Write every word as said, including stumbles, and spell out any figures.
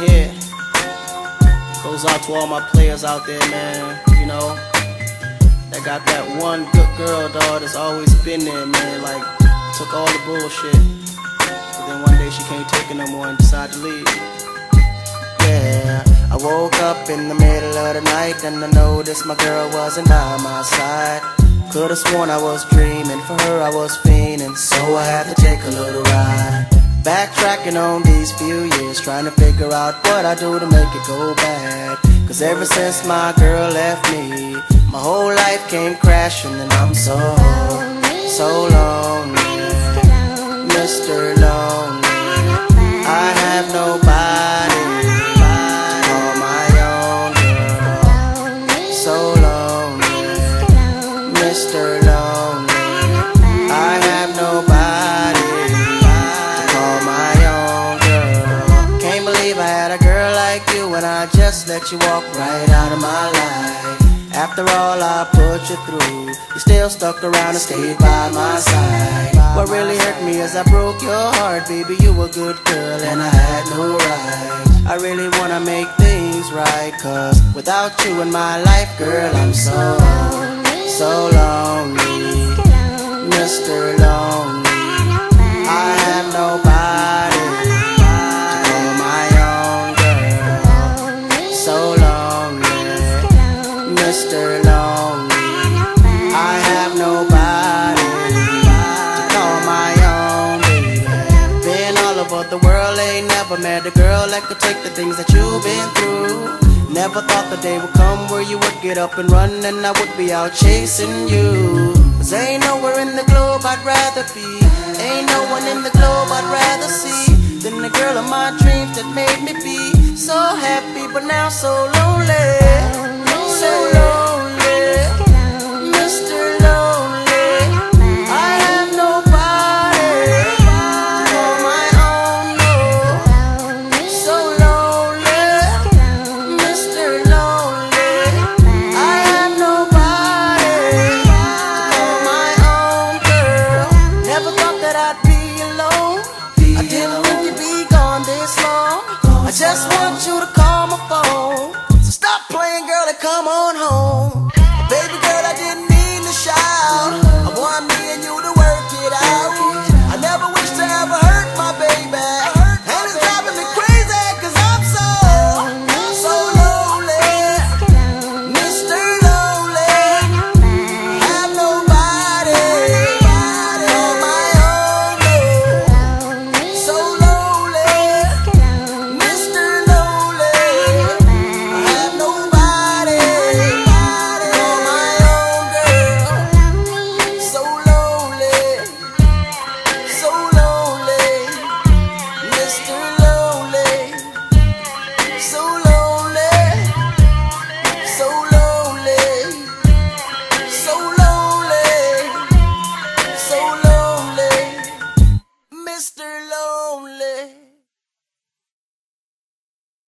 here goes out to all my players out there, man. You know, that got that one good girl, dog, that's always been there, man. Like, took all the bullshit, but then one day she can't take it no more and decided to leave. Yeah, I woke up in the middle of the night and I noticed my girl wasn't by my side. Could've sworn I was dreaming, for her I was fiending, so I had to take a little ride. Backtracking on these few years, trying to figure out what I do to make it go bad. Cause ever since my girl left me, my whole life came crashing and I'm so, so lonely, Mister Lonely. I have nobody, call my own girl. So lonely, Mister Lonely. I have nobody to call my own girl. Can't believe I had a girl like you and I just let you walk right out of my life. After all I put you through, you still stuck around and stayed by my side. What really hurt me is I broke your heart, baby. You were a good girl and I had no right. I really wanna make things right, cause without you in my life, girl, I'm so, so lonely, Mister Lonely. I have nobody to call my own girl. So lonely, Mister Lonely. I have nobody to call my own baby. Been all over the world, ain't never met a girl that could take the things that you've been through. Never thought the day would come where you would get up and run and I would be out chasing you. Cause ain't nowhere in the globe I'd rather be, ain't no one in the globe I'd rather see than the girl of my dreams that made me be so happy but now so lonely. So lonely, Mister Lonely. I have nobody to call my own, no. So lonely, Mister Lonely. I have nobody to call my own girl. Never thought that I'd be alone. I didn't think you'd be gone this long. I just want you to call my phone. So stop playing, girl, and come on home. Baby girl, I didn't